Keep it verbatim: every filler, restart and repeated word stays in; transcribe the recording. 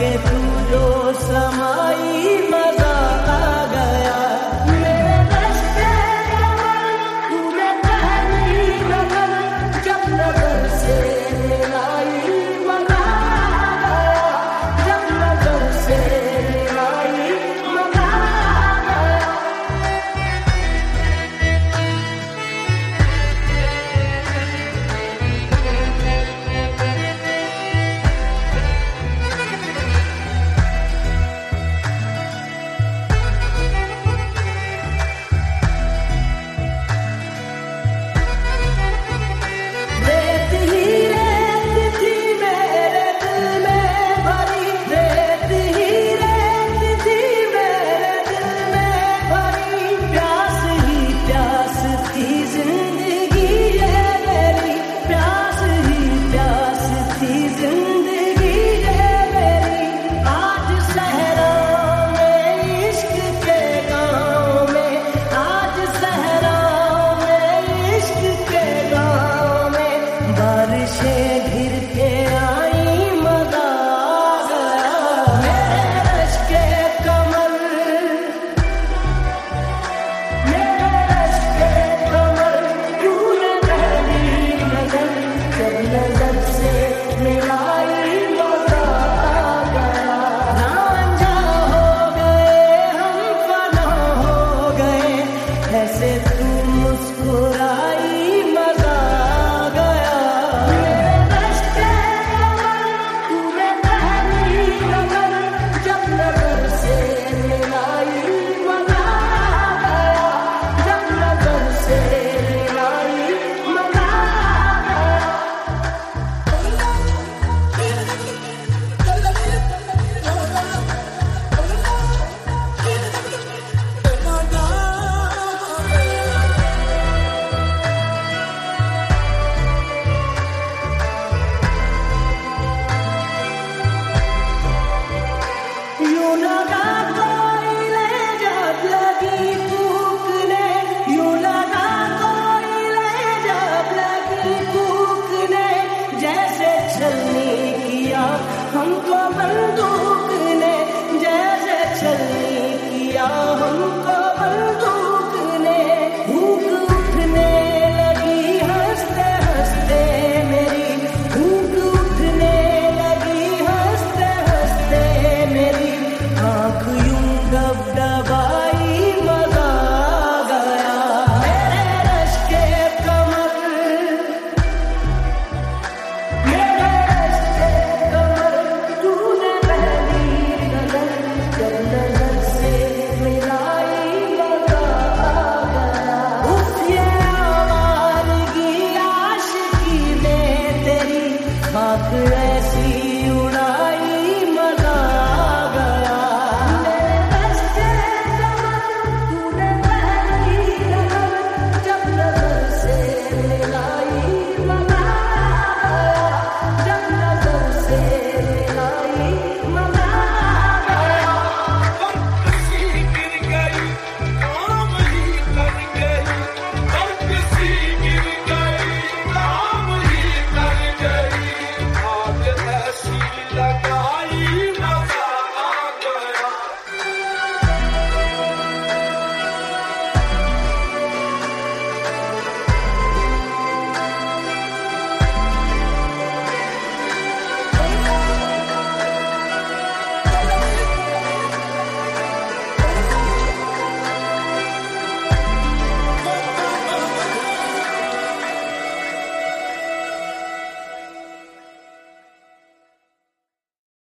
के तू जो समाई मजा आ गया। मेरे रास्ते तूने पहली नजर जब नजर से मिलाई मजा आ गया, जब नजर से मिलाई मजा आ गया। रेत ही रेत थी मेरे दिल में भरी, रेत ही रेत थी मेरे दिल में भरी, प्यास ही प्यास थी जिंदगी ये मेरी, प्यास ही प्यास थी जिंदगी ये मेरी। आज सहराओं में इश्क के गाँव में, आज सहराओं में इश्क के गाँव में बारिशें